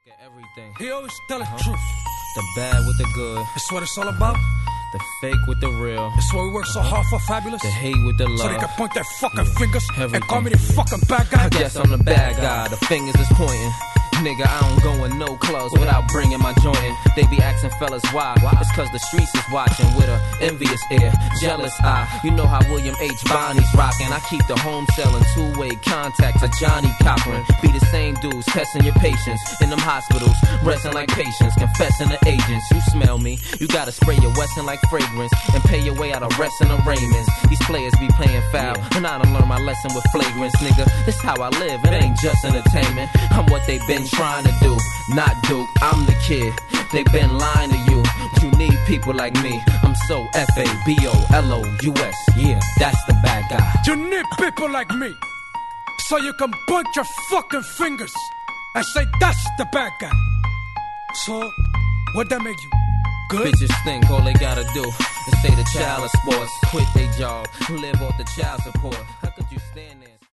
At everything. He always tell the truth. The bad with the good. That's what it's all about. The fake with the real. That's why we work so hard for Fabulous. The hate with the love. So they can point their fucking fingers Everything. and call me the fucking bad guy. I guess I'm the bad guy. The fingers is pointing. Nigga, I don't go in no clubs without bringing my joint in. They be asking fellas why. It's cause the streets is watching with a envious ear, jealous eye. You know how William H. Bonnie's rockin'. I keep the home selling two-way contacts of Johnny Cochran. Be the same dudes testing your patience in them hospitals, resting like patients, confessing to agents. You smell me, you gotta spray your Wesson like fragrance and pay your way out of resting arraignments. These players be playing foul, and I done learned my lesson with flagrance, nigga. This how I live, it ain't just entertainment. I'm what they been trying to do, not Duke, I'm the kid. They been lying to you. You need people like me. I'm so F-A-B-O-L-O-U-S. Yeah, that's the bad guy. You need people like me, so you can point your fucking fingers and say that's the bad guy. So, what that make you? Good? Bitches think all they gotta do is say the child of sports, quit they job, live off the child support. How could you stand there?